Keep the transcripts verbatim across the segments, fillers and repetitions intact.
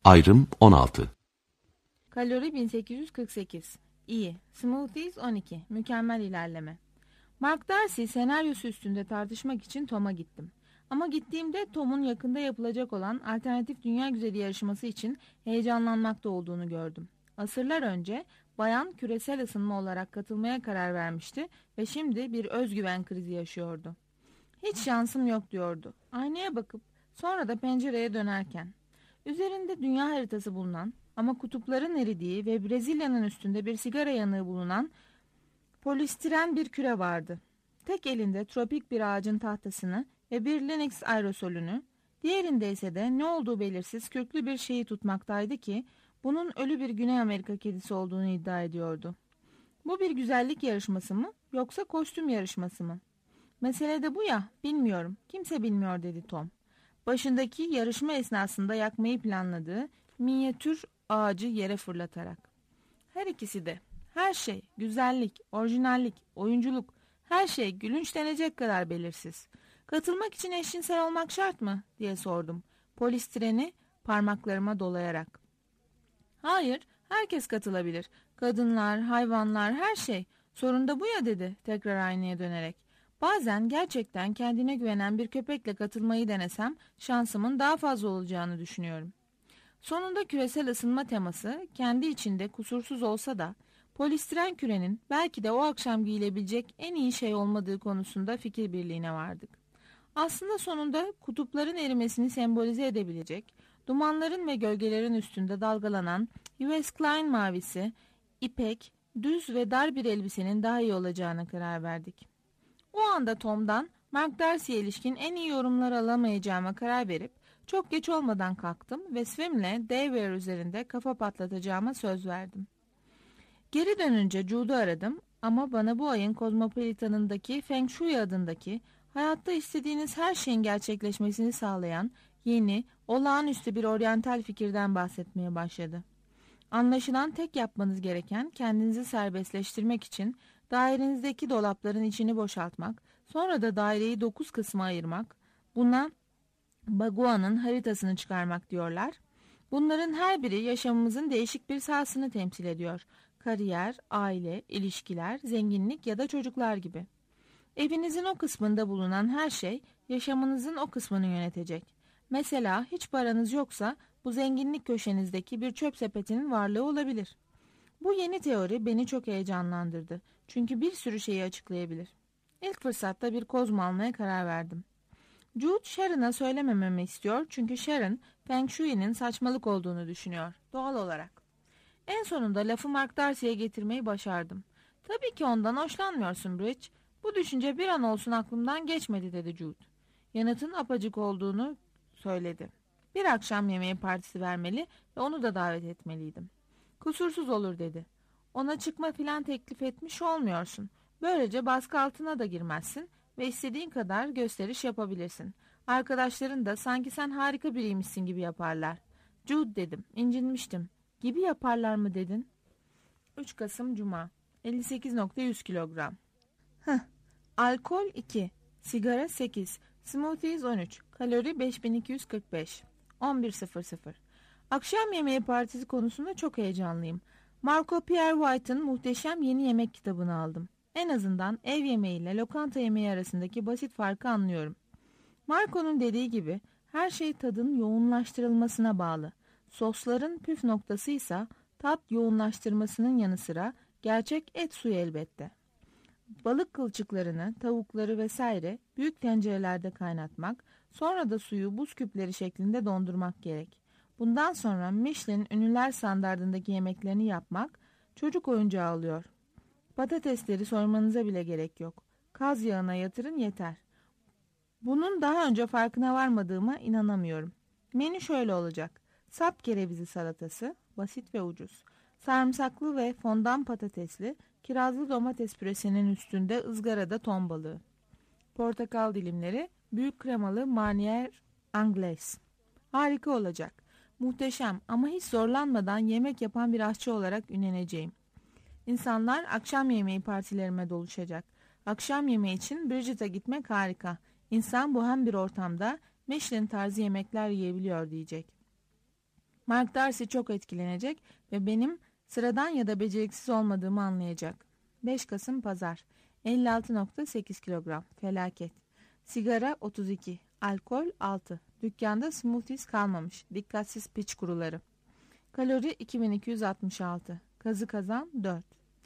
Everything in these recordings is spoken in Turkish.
Ayrım on altı. Kalori bin sekiz yüz kırk sekiz. İyi. Smoothies on iki. Mükemmel ilerleme. Mark Darcy senaryosu üstünde tartışmak için Tom'a gittim. Ama gittiğimde Tom'un yakında yapılacak olan Alternatif Dünya Güzeli yarışması için heyecanlanmakta olduğunu gördüm. Asırlar önce bayan küresel ısınma olarak katılmaya karar vermişti ve şimdi bir özgüven krizi yaşıyordu. Hiç şansım yok diyordu. Aynaya bakıp sonra da pencereye dönerken. Üzerinde dünya haritası bulunan ama kutupların eridiği ve Brezilya'nın üstünde bir sigara yanığı bulunan polistiren bir küre vardı. Tek elinde tropik bir ağacın tahtasını ve bir Linux aerosolünü, diğerinde ise de ne olduğu belirsiz kürklü bir şeyi tutmaktaydı ki bunun ölü bir Güney Amerika kedisi olduğunu iddia ediyordu. Bu bir güzellik yarışması mı yoksa kostüm yarışması mı? Mesele de bu ya, bilmiyorum, kimse bilmiyor dedi Tom. Başındaki yarışma esnasında yakmayı planladığı minyatür ağacı yere fırlatarak. Her ikisi de, her şey, güzellik, orijinallik, oyunculuk, her şey gülünç denecek kadar belirsiz. Katılmak için eşcinsel olmak şart mı diye sordum, polistireni parmaklarıma dolayarak. Hayır, herkes katılabilir. Kadınlar, hayvanlar, her şey. Sorun da bu ya dedi tekrar aynaya dönerek. Bazen gerçekten kendine güvenen bir köpekle katılmayı denesem şansımın daha fazla olacağını düşünüyorum. Sonunda küresel ısınma teması kendi içinde kusursuz olsa da polistiren kürenin belki de o akşam giyilebilecek en iyi şey olmadığı konusunda fikir birliğine vardık. Aslında sonunda kutupların erimesini sembolize edebilecek, dumanların ve gölgelerin üstünde dalgalanan Yves Klein mavisi, ipek, düz ve dar bir elbisenin daha iyi olacağına karar verdik. O anda Tom'dan Mark Darcy'ye ilişkin en iyi yorumları alamayacağıma karar verip çok geç olmadan kalktım ve Swim'le Dayware üzerinde kafa patlatacağıma söz verdim. Geri dönünce Jude'u aradım ama bana bu ayın Kozmopolitan'ındaki Feng Shui adındaki hayatta istediğiniz her şeyin gerçekleşmesini sağlayan yeni, olağanüstü bir oryantal fikirden bahsetmeye başladı. Anlaşılan tek yapmanız gereken kendinizi serbestleştirmek için dairenizdeki dolapların içini boşaltmak, sonra da daireyi dokuz kısma ayırmak, buna Bagua'nın haritasını çıkarmak diyorlar. Bunların her biri yaşamımızın değişik bir sahasını temsil ediyor. Kariyer, aile, ilişkiler, zenginlik ya da çocuklar gibi. Evinizin o kısmında bulunan her şey yaşamınızın o kısmını yönetecek. Mesela hiç paranız yoksa bu zenginlik köşenizdeki bir çöp sepetinin varlığı olabilir. Bu yeni teori beni çok heyecanlandırdı. Çünkü bir sürü şeyi açıklayabilir. İlk fırsatta bir kozmo almaya karar verdim. Jude Sharon'a söylemememi istiyor çünkü Sharon Feng Shui'nin saçmalık olduğunu düşünüyor doğal olarak. En sonunda lafı Mark Darcy'ye getirmeyi başardım. Tabii ki ondan hoşlanmıyorsun Bridge. Bu düşünce bir an olsun aklımdan geçmedi dedi Jude. Yanıtın apacık olduğunu söyledi. Bir akşam yemeği partisi vermeli ve onu da davet etmeliydim. Kusursuz olur dedi. Ona çıkma filan teklif etmiş olmuyorsun. Böylece baskı altına da girmezsin ve istediğin kadar gösteriş yapabilirsin. Arkadaşların da sanki sen harika biriymişsin gibi yaparlar. Jude dedim, incinmiştim. Gibi yaparlar mı dedin? üç Kasım Cuma. elli sekiz nokta yüz kilogram. Heh. Alkol iki, sigara sekiz, smoothies on üç, kalori beş bin iki yüz kırk beş. on bir sıfır sıfır. Akşam yemeği partisi konusunda çok heyecanlıyım. Marco Pierre White'ın muhteşem yeni yemek kitabını aldım. En azından ev yemeği ile lokanta yemeği arasındaki basit farkı anlıyorum. Marco'nun dediği gibi her şey tadın yoğunlaştırılmasına bağlı. Sosların püf noktası ise tat yoğunlaştırmasının yanı sıra gerçek et suyu elbette. Balık kılçıklarını, tavukları vesaire büyük tencerelerde kaynatmak, sonra da suyu buz küpleri şeklinde dondurmak gerek. Bundan sonra Michelin ünlüler standardındaki yemeklerini yapmak çocuk oyuncağı oluyor. Patatesleri soymanıza bile gerek yok. Kaz yağına yatırın yeter. Bunun daha önce farkına varmadığıma inanamıyorum. Menü şöyle olacak. Sap kerevizi salatası, basit ve ucuz. Sarımsaklı ve fondan patatesli, kirazlı domates püresinin üstünde ızgarada ton balığı. Portakal dilimleri, büyük kremalı Marnier Anglaise. Harika olacak. Muhteşem ama hiç zorlanmadan yemek yapan bir aşçı olarak ünleneceğim. İnsanlar akşam yemeği partilerime doluşacak. Akşam yemeği için Bridget'a gitmek harika. İnsan bu hem bir ortamda Michelin tarzı yemekler yiyebiliyor diyecek. Mark Darcy çok etkilenecek ve benim sıradan ya da beceriksiz olmadığımı anlayacak. beş Kasım Pazar. elli altı nokta sekiz kilogram. Felaket. Sigara otuz iki. Alkol altı. Dükkanda smoothies kalmamış. Dikkatsiz piç kuruları. Kalori iki bin iki yüz altmış altı. Kazı kazan dört.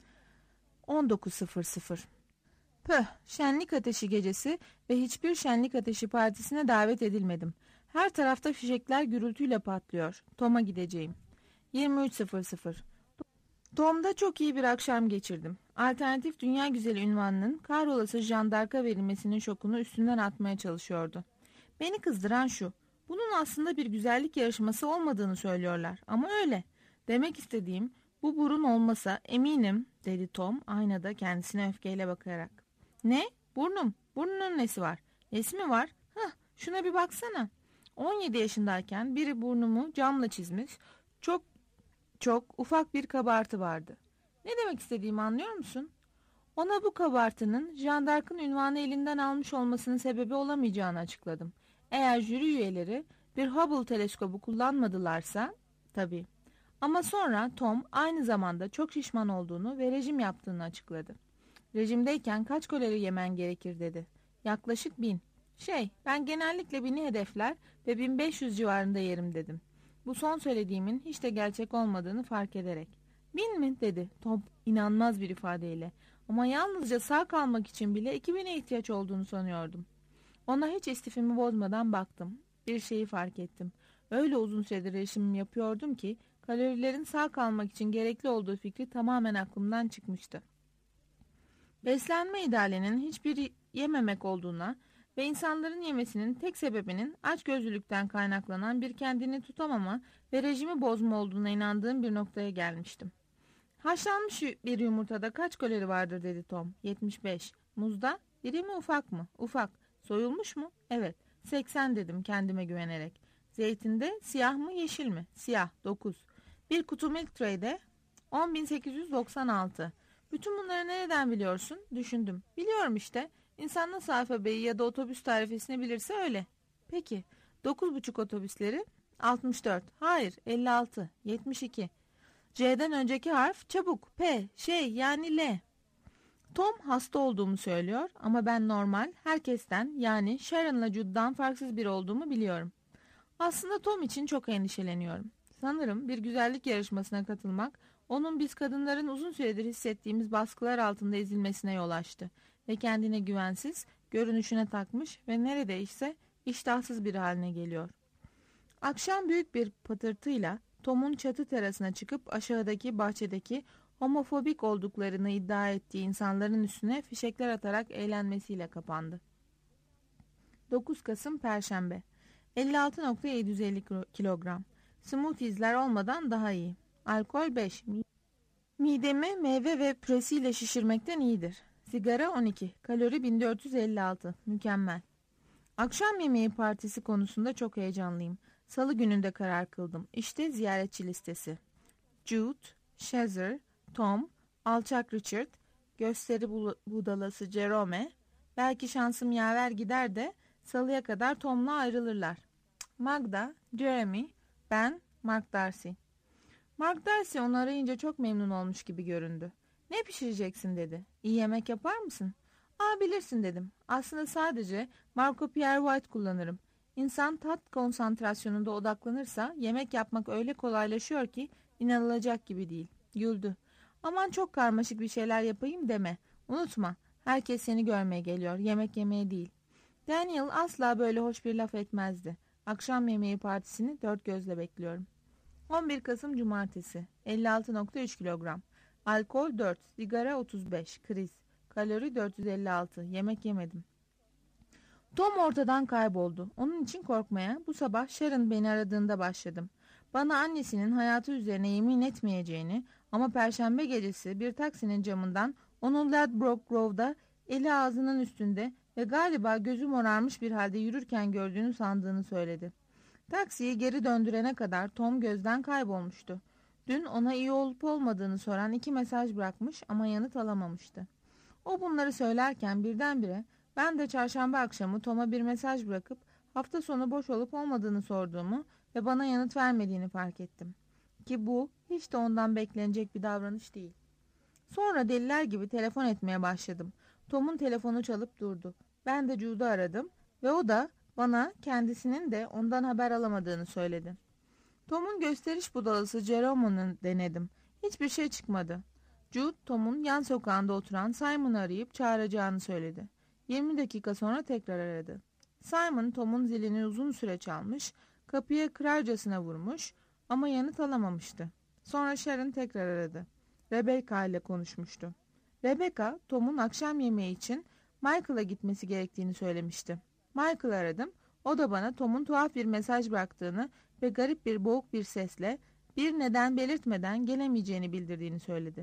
on dokuz sıfır sıfır. Pöh, şenlik ateşi gecesi ve hiçbir şenlik ateşi partisine davet edilmedim. Her tarafta fişekler gürültüyle patlıyor. Tom'a gideceğim. yirmi üç sıfır sıfır. Tom'da çok iyi bir akşam geçirdim. Alternatif dünya güzeli unvanının kahrolası Jeanne d'Arc'a verilmesinin şokunu üstünden atmaya çalışıyordu. Beni kızdıran şu: bunun aslında bir güzellik yarışması olmadığını söylüyorlar. Ama öyle. Demek istediğim, bu burun olmasa eminim, dedi Tom aynada kendisine öfkeyle bakarak. Ne? Burnum. Burnunun nesi var? Nesi mi var? Hah, şuna bir baksana. on yedi yaşındayken biri burnumu camla çizmiş. Çok çok ufak bir kabartı vardı. Ne demek istediğimi anlıyor musun? Ona bu kabartının Jeanne d'Arc'ın unvanı elinden almış olmasının sebebi olamayacağını açıkladım. Eğer jüri üyeleri bir Hubble teleskobu kullanmadılarsa tabii. Ama sonra Tom aynı zamanda çok şişman olduğunu ve rejim yaptığını açıkladı. Rejimdeyken kaç kalori yemen gerekir dedi. Yaklaşık bin. Şey, ben genellikle bini hedefler ve bin beş yüz civarında yerim dedim. Bu son söylediğimin hiç de gerçek olmadığını fark ederek. Bin mi dedi Tom inanmaz bir ifadeyle. Ama yalnızca sağ kalmak için bile iki bine ihtiyaç olduğunu sanıyordum. Ona hiç istifimi bozmadan baktım. Bir şeyi fark ettim. Öyle uzun süredir rejim yapıyordum ki kalorilerin sağ kalmak için gerekli olduğu fikri tamamen aklımdan çıkmıştı. Beslenme idealinin hiçbir yememek olduğuna ve insanların yemesinin tek sebebinin açgözlülükten kaynaklanan bir kendini tutamama ve rejimi bozma olduğuna inandığım bir noktaya gelmiştim. Haşlanmış bir yumurtada kaç kalori vardır dedi Tom. yetmiş beş. Muzda? İri mi ufak mı? Ufak. Soyulmuş mu? Evet. seksen dedim kendime güvenerek. Zeytinde siyah mı yeşil mi? Siyah. dokuz. Bir kutu Milk Trade'de on bin sekiz yüz doksan altı. Bütün bunları nereden biliyorsun? Düşündüm. Biliyorum işte. İnsan nasıl alfabeyi ya da otobüs tarifesini bilirse öyle. Peki. dokuz buçuk otobüsleri? altmış dört. Hayır. elli altı. yetmiş iki. C'den önceki harf çabuk. P. Şey yani L. Tom hasta olduğumu söylüyor ama ben normal, herkesten yani Sharon'la Jude'dan farksız biri olduğumu biliyorum. Aslında Tom için çok endişeleniyorum. Sanırım bir güzellik yarışmasına katılmak onun biz kadınların uzun süredir hissettiğimiz baskılar altında ezilmesine yol açtı ve kendine güvensiz, görünüşüne takmış ve neredeyse iştahsız bir haline geliyor. Akşam büyük bir patırtıyla Tom'un çatı terasına çıkıp aşağıdaki bahçedeki homofobik olduklarını iddia ettiği insanların üstüne fişekler atarak eğlenmesiyle kapandı. dokuz Kasım Perşembe. elli altı nokta yedi yüz elli kilogram. Smoothiesler olmadan daha iyi. Alkol beş. Midemi meyve ve püresiyle şişirmekten iyidir. Sigara on iki. Kalori bin dört yüz elli altı. Mükemmel. Akşam yemeği partisi konusunda çok heyecanlıyım. Salı gününde karar kıldım. İşte ziyaretçi listesi. Jude, Shazer, Tom, Alçak Richard, Gösteri budalası Jerome. Belki şansım yaver gider de salıya kadar Tom'la ayrılırlar. Magda, Jeremy, ben, Mark Darcy. Mark Darcy onu arayınca çok memnun olmuş gibi göründü. Ne pişireceksin dedi. İyi yemek yapar mısın? Aa bilirsin dedim. Aslında sadece Marco Pierre White kullanırım. İnsan tat konsantrasyonunda odaklanırsa yemek yapmak öyle kolaylaşıyor ki inanılacak gibi değil. Güldü. Aman çok karmaşık bir şeyler yapayım deme. Unutma, herkes seni görmeye geliyor, yemek yemeye değil. Daniel asla böyle hoş bir laf etmezdi. Akşam yemeği partisini dört gözle bekliyorum. on bir Kasım Cumartesi. elli altı nokta üç kilogram. Alkol dört, sigara otuz beş, kriz. Kalori dört yüz elli altı, yemek yemedim. Tom ortadan kayboldu. Onun için korkmaya bu sabah Sharon beni aradığında başladım. Bana annesinin hayatı üzerine yemin etmeyeceğini ama perşembe gecesi bir taksinin camından onu Ladbroke Grove'da eli ağzının üstünde ve galiba gözü morarmış bir halde yürürken gördüğünü sandığını söyledi. Taksiyi geri döndürene kadar Tom gözden kaybolmuştu. Dün ona iyi olup olmadığını soran iki mesaj bırakmış ama yanıt alamamıştı. O bunları söylerken birdenbire ben de çarşamba akşamı Tom'a bir mesaj bırakıp hafta sonu boş olup olmadığını sorduğumu ve bana yanıt vermediğini fark ettim. Ki bu hiç de ondan beklenecek bir davranış değil. Sonra deliler gibi telefon etmeye başladım. Tom'un telefonu çalıp durdu. Ben de Jude'u aradım ve o da bana kendisinin de ondan haber alamadığını söyledi. Tom'un gösteriş budalası Jerome'unu denedim. Hiçbir şey çıkmadı. Jude, Tom'un yan sokağında oturan Simon'ı arayıp çağıracağını söyledi. yirmi dakika sonra tekrar aradı. Simon, Tom'un zilini uzun süre çalmış, kapıya kırarcasına vurmuş ama yanıt alamamıştı. Sonra Sharon tekrar aradı. Rebecca ile konuşmuştu. Rebecca, Tom'un akşam yemeği için Michael'a gitmesi gerektiğini söylemişti. Michael'ı aradım. O da bana Tom'un tuhaf bir mesaj bıraktığını ve garip bir boğuk bir sesle bir neden belirtmeden gelemeyeceğini bildirdiğini söyledi.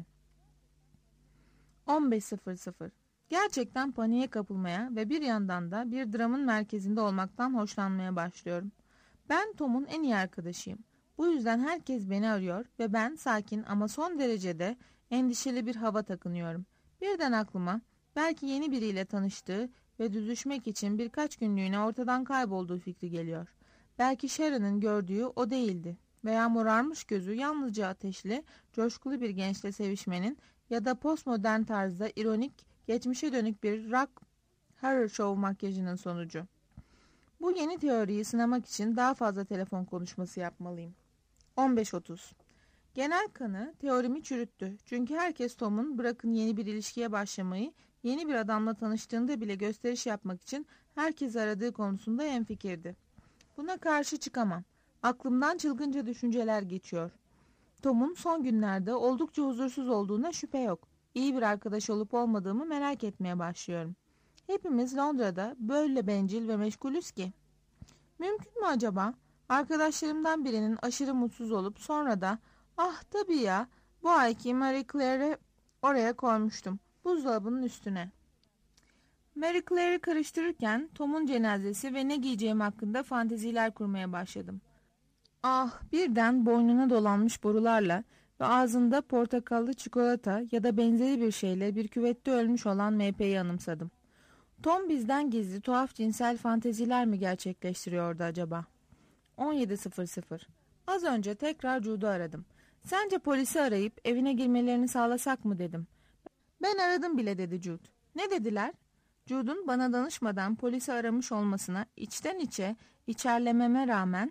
on beş sıfır sıfır. Gerçekten paniğe kapılmaya ve bir yandan da bir dramın merkezinde olmaktan hoşlanmaya başlıyorum. Ben Tom'un en iyi arkadaşıyım. Bu yüzden herkes beni arıyor ve ben sakin ama son derecede endişeli bir hava takınıyorum. Birden aklıma belki yeni biriyle tanıştığı ve düzüşmek için birkaç günlüğüne ortadan kaybolduğu fikri geliyor. Belki Sharon'ın gördüğü o değildi veya morarmış gözü yalnızca ateşli, coşkulu bir gençle sevişmenin ya da postmodern tarzda ironik, geçmişe dönük bir rock horror show makyajının sonucu. Bu yeni teoriyi sınamak için daha fazla telefon konuşması yapmalıyım. on beş otuz. Genel kanı teorimi çürüttü. Çünkü herkes Tom'un bırakın yeni bir ilişkiye başlamayı, yeni bir adamla tanıştığında bile gösteriş yapmak için herkes aradığı konusunda hemfikirdi. Buna karşı çıkamam. Aklımdan çılgınca düşünceler geçiyor. Tom'un son günlerde oldukça huzursuz olduğuna şüphe yok. İyi bir arkadaş olup olmadığımı merak etmeye başlıyorum. Hepimiz Londra'da böyle bencil ve meşgulüz ki. Mümkün mü acaba? Arkadaşlarımdan birinin aşırı mutsuz olup sonra da ah tabii ya bu ayki Marie Claire'i oraya koymuştum. Buzdolabının üstüne. Marie Claire'i karıştırırken Tom'un cenazesi ve ne giyeceğim hakkında fanteziler kurmaya başladım. Ah, birden boynuna dolanmış borularla ve ağzında portakallı çikolata ya da benzeri bir şeyle bir küvette ölmüş olan M P'yi anımsadım. Tom bizden gizli tuhaf cinsel fanteziler mi gerçekleştiriyordu acaba? on yedi sıfır sıfır. Az önce tekrar Jude'u aradım. Sence polisi arayıp evine girmelerini sağlasak mı dedim. Ben aradım bile dedi Jude. Ne dediler? Jude'un bana danışmadan polisi aramış olmasına içten içe içerlememe rağmen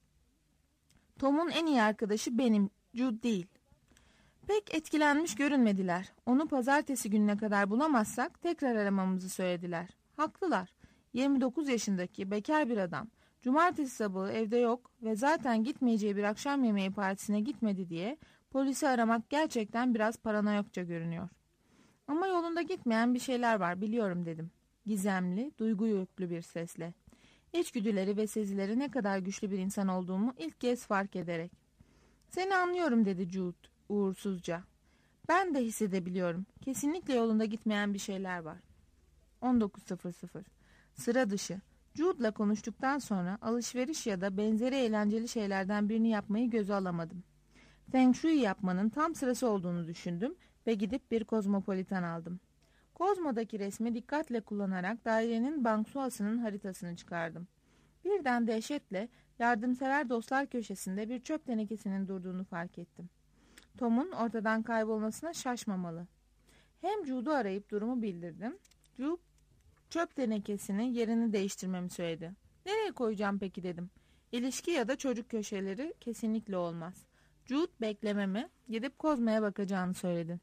Tom'un en iyi arkadaşı benim, Jude değil. Pek etkilenmiş görünmediler. Onu pazartesi gününe kadar bulamazsak tekrar aramamızı söylediler. Haklılar. yirmi dokuz yaşındaki bekar bir adam. Cumartesi sabahı evde yok ve zaten gitmeyeceği bir akşam yemeği partisine gitmedi diye polisi aramak gerçekten biraz paranoyakça görünüyor. Ama yolunda gitmeyen bir şeyler var biliyorum dedim. Gizemli, duygu yüklü bir sesle. İçgüdüleri ve sezileri ne kadar güçlü bir insan olduğumu ilk kez fark ederek. Seni anlıyorum dedi Jude uğursuzca. Ben de hissedebiliyorum. Kesinlikle yolunda gitmeyen bir şeyler var. on dokuz sıfır sıfır. Sıra dışı. Jude'la konuştuktan sonra alışveriş ya da benzeri eğlenceli şeylerden birini yapmayı göze alamadım. Feng Shui yapmanın tam sırası olduğunu düşündüm ve gidip bir kozmopolitan aldım. Kozmo'daki resmi dikkatle kullanarak dairenin banksuasının haritasını çıkardım. Birden dehşetle yardımsever dostlar köşesinde bir çöp tenekesinin durduğunu fark ettim. Tom'un ortadan kaybolmasına şaşmamalı. Hem Jude'u arayıp durumu bildirdim. Jude çöp tenekesini yerini değiştirmemi söyledi. Nereye koyacağım peki dedim. İlişki ya da çocuk köşeleri kesinlikle olmaz. Jude beklememi, gidip Kozma'ya bakacağını söyledi.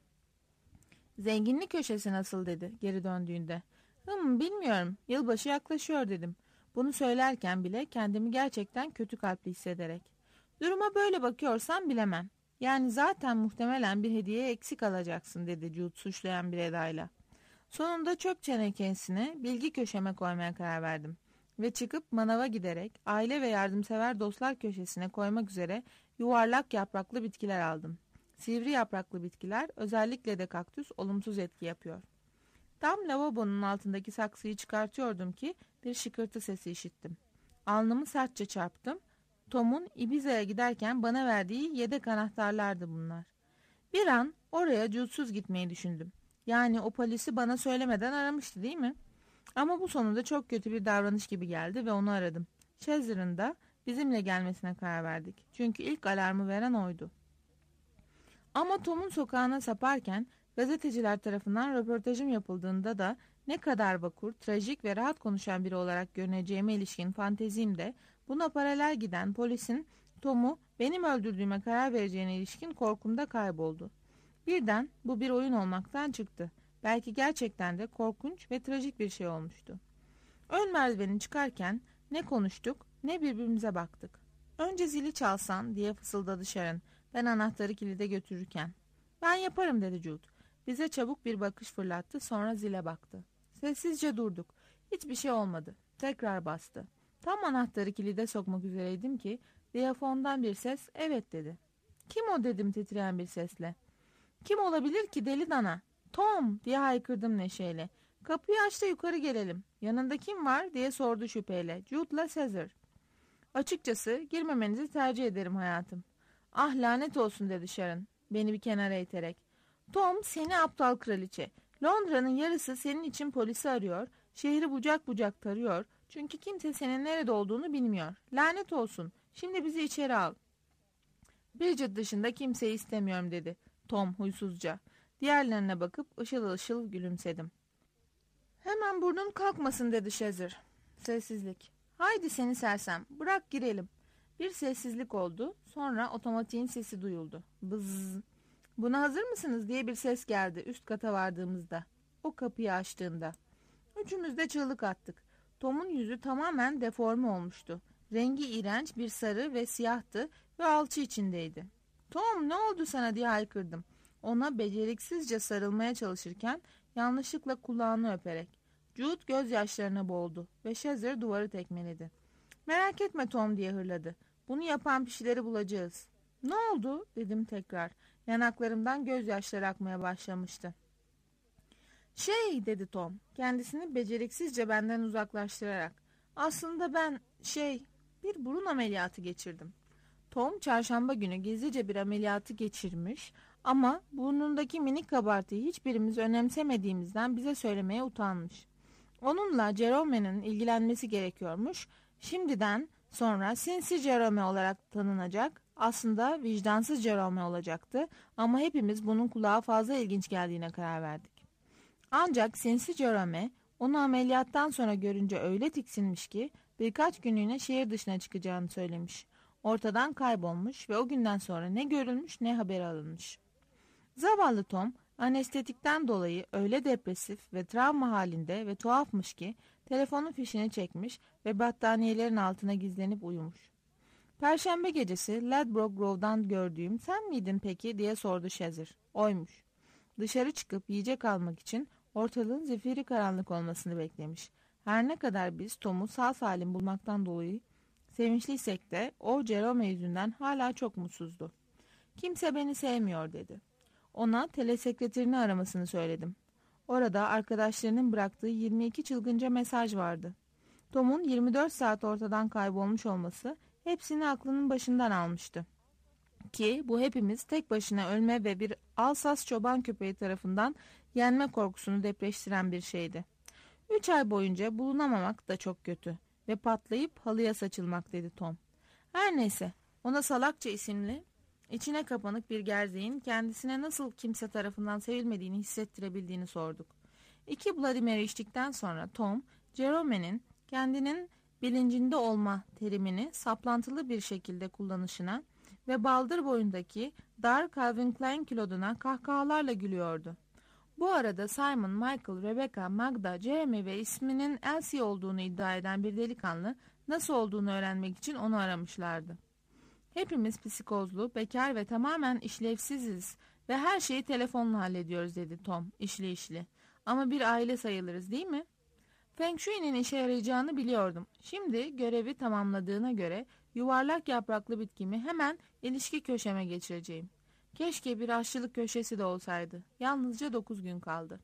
Zenginlik köşesi nasıl dedi geri döndüğünde. Hım bilmiyorum, yılbaşı yaklaşıyor dedim. Bunu söylerken bile kendimi gerçekten kötü kalpli hissederek. Duruma böyle bakıyorsan bilemem. Yani zaten muhtemelen bir hediye eksik alacaksın dedi Jude suçlayan bir edayla. Sonunda çöp tenekesini bilgi köşeme koymaya karar verdim. Ve çıkıp manava giderek aile ve yardımsever dostlar köşesine koymak üzere yuvarlak yapraklı bitkiler aldım. Sivri yapraklı bitkiler, özellikle de kaktüs olumsuz etki yapıyor. Tam lavabonun altındaki saksıyı çıkartıyordum ki bir şıkırtı sesi işittim. Alnımı sertçe çarptım. Tom'un Ibiza'ya giderken bana verdiği yedek anahtarlardı bunlar. Bir an oraya cutsuz gitmeyi düşündüm. Yani o polisi bana söylemeden aramıştı değil mi? Ama bu sonunda çok kötü bir davranış gibi geldi ve onu aradım. Cheshir'ın da bizimle gelmesine karar verdik. Çünkü ilk alarmı veren oydu. Ama Tom'un sokağına saparken gazeteciler tarafından röportajım yapıldığında da ne kadar vakur, trajik ve rahat konuşan biri olarak görüneceğime ilişkin fantezim de buna paralel giden polisin Tom'u benim öldürdüğüme karar vereceğine ilişkin korkumda kayboldu. Birden bu bir oyun olmaktan çıktı. Belki gerçekten de korkunç ve trajik bir şey olmuştu. Ön merdiveni çıkarken ne konuştuk ne birbirimize baktık. Önce zili çalsan diye fısıldadı Sharon. Ben anahtarı kilide götürürken. Ben yaparım dedi Jude. Bize çabuk bir bakış fırlattı, sonra zile baktı. Sessizce durduk. Hiçbir şey olmadı. Tekrar bastı. Tam anahtarı kilide sokmak üzereydim ki diyafondan bir ses evet dedi. Kim o dedim titreyen bir sesle. Kim olabilir ki deli dana? Tom diye haykırdım neşeyle. Kapıyı aç da yukarı gelelim. Yanında kim var diye sordu şüpheyle. Jude'la Caesar. Açıkçası girmemenizi tercih ederim hayatım. Ah lanet olsun dedi Sharon beni bir kenara iterek. Tom seni aptal kraliçe. Londra'nın yarısı senin için polisi arıyor. Şehri bucak bucak tarıyor. Çünkü kimse senin nerede olduğunu bilmiyor. Lanet olsun. Şimdi bizi içeri al. Bridget dışında kimseyi istemiyorum dedi Tom huysuzca. Diğerlerine bakıp ışıl ışıl gülümsedim. Hemen burnun kalkmasın dedi Caesar. Sessizlik. Haydi seni sersem bırak girelim. Bir sessizlik oldu. Sonra otomatiğin sesi duyuldu. Bızz. Buna hazır mısınız diye bir ses geldi üst kata vardığımızda. O kapıyı açtığında. Üçümüz de çığlık attık. Tom'un yüzü tamamen deforme olmuştu. Rengi iğrenç bir sarı ve siyahtı ve alçı içindeydi. Tom ne oldu sana diye haykırdım. Ona beceriksizce sarılmaya çalışırken yanlışlıkla kulağını öperek. Jude gözyaşlarına boğuldu ve Caesar duvarı tekmeledi. Merak etme Tom diye hırladı. Bunu yapan kişileri bulacağız. Ne oldu dedim tekrar. Yanaklarımdan gözyaşları akmaya başlamıştı. Şey dedi Tom kendisini beceriksizce benden uzaklaştırarak. Aslında ben şey bir burun ameliyatı geçirdim. Tom çarşamba günü gizlice bir ameliyatı geçirmiş ama burnundaki minik kabartıyı hiçbirimiz önemsemediğimizden bize söylemeye utanmış. Onunla Jerome'nin ilgilenmesi gerekiyormuş. Şimdiden sonra sinsi Jerome olarak tanınacak. Aslında vicdansız Jerome olacaktı ama hepimiz bunun kulağa fazla ilginç geldiğine karar verdik. Ancak sinsi Jerome onu ameliyattan sonra görünce öyle tiksinmiş ki birkaç günlüğüne şehir dışına çıkacağını söylemiş. Ortadan kaybolmuş ve o günden sonra ne görülmüş ne haberi alınmış. Zavallı Tom anestetikten dolayı öyle depresif ve travma halinde ve tuhafmış ki telefonun fişini çekmiş ve battaniyelerin altına gizlenip uyumuş. Perşembe gecesi Ladbroke Grove'dan gördüğüm sen miydin peki diye sordu Caesar. Oymuş. Dışarı çıkıp yiyecek almak için ortalığın zifiri karanlık olmasını beklemiş. Her ne kadar biz Tom'u sağ salim bulmaktan dolayı sevinçliysek de o Jerome yüzünden hala çok mutsuzdu. Kimse beni sevmiyor dedi. Ona telesekreterini aramasını söyledim. Orada arkadaşlarının bıraktığı yirmi iki çılgınca mesaj vardı. Tom'un yirmi dört saat ortadan kaybolmuş olması hepsini aklının başından almıştı. Ki bu hepimiz tek başına ölme ve bir Alsas çoban köpeği tarafından yenme korkusunu depreştiren bir şeydi. Üç ay boyunca bulunamamak da çok kötü ve patlayıp halıya saçılmak dedi Tom. Her neyse ona salakça isimli içine kapanık bir gerzeğin kendisine nasıl kimse tarafından sevilmediğini hissettirebildiğini sorduk. İki Bloody Mary içtikten sonra Tom, Jerome'nin kendinin bilincinde olma terimini saplantılı bir şekilde kullanışına ve baldır boyundaki dar Calvin Klein kiloduna kahkahalarla gülüyordu. Bu arada Simon, Michael, Rebecca, Magda, Jeremy ve isminin Elsie olduğunu iddia eden bir delikanlı nasıl olduğunu öğrenmek için onu aramışlardı. Hepimiz psikozlu, bekar ve tamamen işlevsiziz ve her şeyi telefonla hallediyoruz dedi Tom işli işli. Ama bir aile sayılırız değil mi? Feng Shui'nin işe yarayacağını biliyordum. Şimdi görevi tamamladığına göre yuvarlak yapraklı bitkimi hemen ilişki köşeme geçireceğim. Keşke bir aşçılık köşesi de olsaydı. Yalnızca dokuz gün kaldı.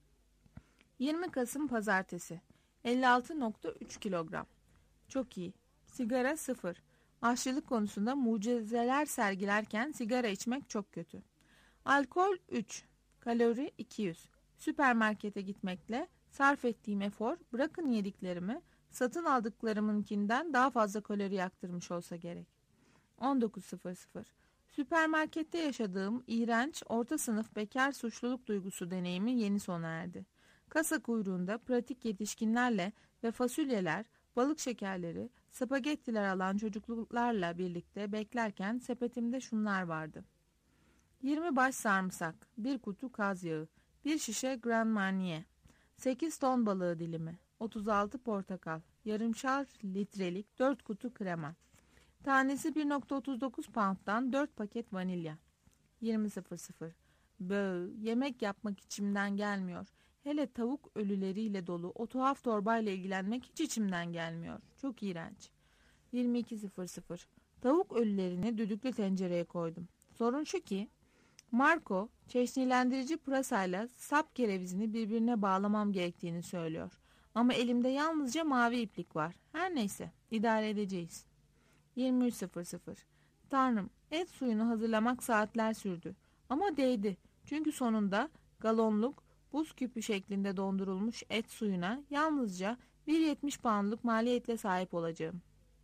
yirmi Kasım Pazartesi. elli altı nokta üç kilogram. Çok iyi. Sigara sıfır. Aşçılık konusunda mucizeler sergilerken sigara içmek çok kötü. Alkol üç. Kalori iki yüz. Süpermarkete gitmekle sarf ettiğim efor, bırakın yediklerimi, satın aldıklarımınkinden daha fazla kalori yaktırmış olsa gerek. on dokuz sıfır sıfır. Süpermarkette yaşadığım iğrenç orta sınıf bekar suçluluk duygusu deneyimi yeni sona erdi. Kasa kuyruğunda pratik yetişkinlerle ve fasulyeler, balık şekerleri, spagettiler alan çocuklarla birlikte beklerken sepetimde şunlar vardı. yirmi baş sarımsak, bir kutu kaz yağı, bir şişe Grand Marnier, sekiz ton balığı dilimi, otuz altı portakal, yarımşar litrelik dört kutu krema. Tanesi bir nokta otuz dokuz pound'dan dört paket vanilya. yirmi sıfır sıfır. Böğ, yemek yapmak içimden gelmiyor. Hele tavuk ölüleriyle dolu o tuhaf torbayla ilgilenmek hiç içimden gelmiyor. Çok iğrenç. yirmi iki sıfır sıfır. Tavuk ölülerini düdüklü tencereye koydum. Sorun şu ki, Marco, çeşnilendirici pırasayla sap kerevizini birbirine bağlamam gerektiğini söylüyor. Ama elimde yalnızca mavi iplik var. Her neyse, idare edeceğiz. yirmi üç sıfır sıfır. Tanrım, et suyunu hazırlamak saatler sürdü. Ama değdi. Çünkü sonunda galonluk, buz küpü şeklinde dondurulmuş et suyuna yalnızca bir yetmiş poundluk maliyetle sahip olacağım.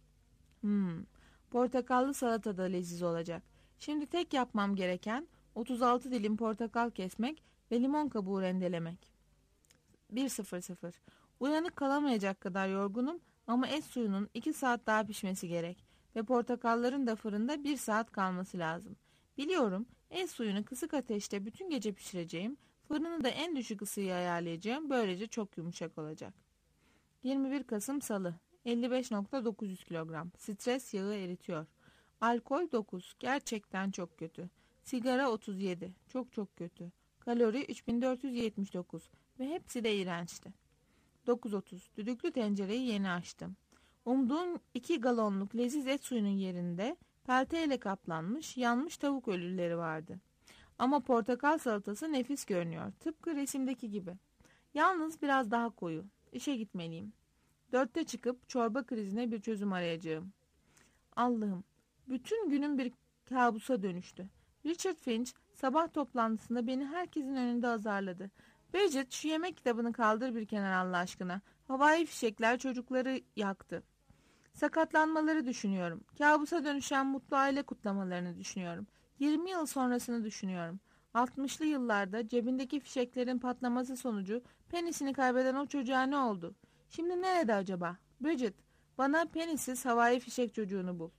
Hmm, portakallı salata da leziz olacak. Şimdi tek yapmam gereken otuz altı dilim portakal kesmek ve limon kabuğu rendelemek. bir sıfır sıfır. Uyanık kalamayacak kadar yorgunum ama et suyunun iki saat daha pişmesi gerek ve portakalların da fırında bir saat kalması lazım. Biliyorum, et suyunu kısık ateşte bütün gece pişireceğim, fırını da en düşük ısıyı ayarlayacağım, böylece çok yumuşak olacak. yirmi bir Kasım Salı, elli beş nokta dokuz yüz kilogram, stres yağı eritiyor. Alkol dokuz, gerçekten çok kötü. Sigara otuz yedi, çok çok kötü. Kalori üç bin dört yüz yetmiş dokuz ve hepsi de iğrençti. dokuz otuz, düdüklü tencereyi yeni açtım. Umduğum iki galonluk leziz et suyunun yerinde pelteyle kaplanmış yanmış tavuk ölüleri vardı. Ama portakal salatası nefis görünüyor, tıpkı resimdeki gibi. Yalnız biraz daha koyu. İşe gitmeliyim. Dörtte çıkıp çorba krizine bir çözüm arayacağım. Allah'ım, bütün günüm bir kabusa dönüştü. Richard Finch sabah toplantısında beni herkesin önünde azarladı. Bridget, şu yemek kitabını kaldır bir kenara Allah aşkına. Havai fişekler çocukları yaktı. Sakatlanmaları düşünüyorum. Kabusa dönüşen mutlu aile kutlamalarını düşünüyorum. yirmi yıl sonrasını düşünüyorum. altmışlı yıllarda cebindeki fişeklerin patlaması sonucu penisini kaybeden o çocuğa ne oldu? Şimdi nerede acaba? Bridget, bana penisiz havai fişek çocuğunu bul.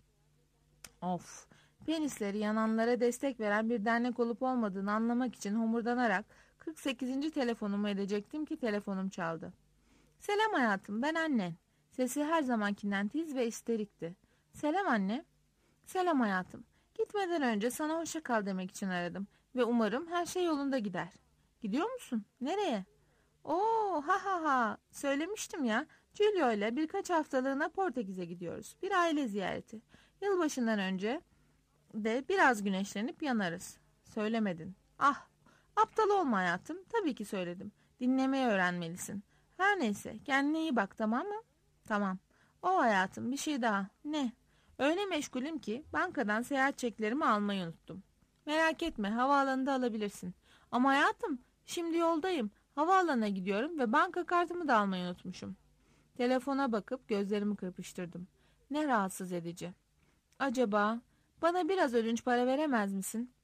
Of, penisleri yananlara destek veren bir dernek olup olmadığını anlamak için homurdanarak kırk sekizinci telefonumu edecektim ki telefonum çaldı. Selam hayatım, ben annen. Sesi her zamankinden tiz ve isterikti. Selam anne. Selam hayatım. Gitmeden önce sana hoşça kal demek için aradım ve umarım her şey yolunda gider. Gidiyor musun? Nereye? Oo, ha ha ha. Söylemiştim ya. Giulio ile birkaç haftalığına Portekiz'e gidiyoruz. Bir aile ziyareti. Yılbaşından önce de biraz güneşlenip yanarız. Söylemedin. Ah, aptal olma hayatım. Tabii ki söyledim. Dinlemeyi öğrenmelisin. Her neyse, kendine iyi bak, tamam mı? Tamam. O hayatım, bir şey daha. Ne? Öyle meşgulüm ki bankadan seyahat çeklerimi almayı unuttum. Merak etme, havaalanında alabilirsin. Ama hayatım, şimdi yoldayım. Havaalanına gidiyorum ve banka kartımı da almayı unutmuşum. Telefona bakıp gözlerimi kırpıştırdım. Ne rahatsız edici. Acaba bana biraz ödünç para veremez misin?